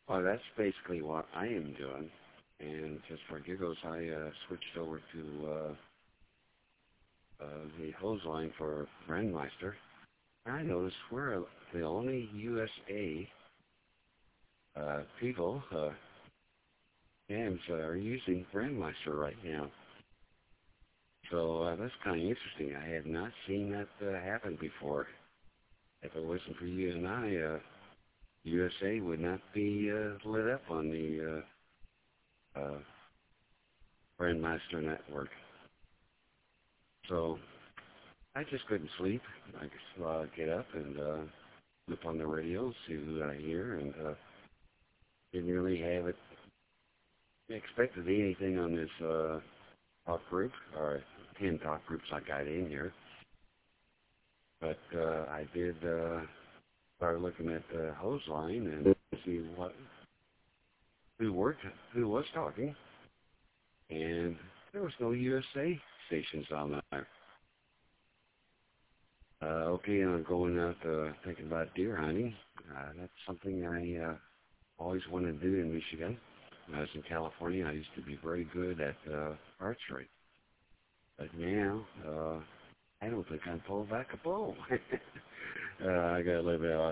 Well, that's basically what I am doing. And just for giggles, I switched over to the hose line for Brandmeister. I noticed we're the only USA people, cams are using Brandmeister right now. So that's kind of interesting. I had not seen that happen before. If it wasn't for you and I, USA would not be lit up on the Brandmeister network. So I just couldn't sleep. I just get up and look on the radio, see who I hear, and didn't really have it expected anything on this talk group or 10 talk groups I got in here. But I did start looking at the hose line and see who was talking, and there was no USA stations on there. Okay, and I'm going out thinking about deer hunting. That's something I always wanted to do in Michigan. When I was in California, I used to be very good at archery. But now, I don't think I can pull back a bow. I got a little bit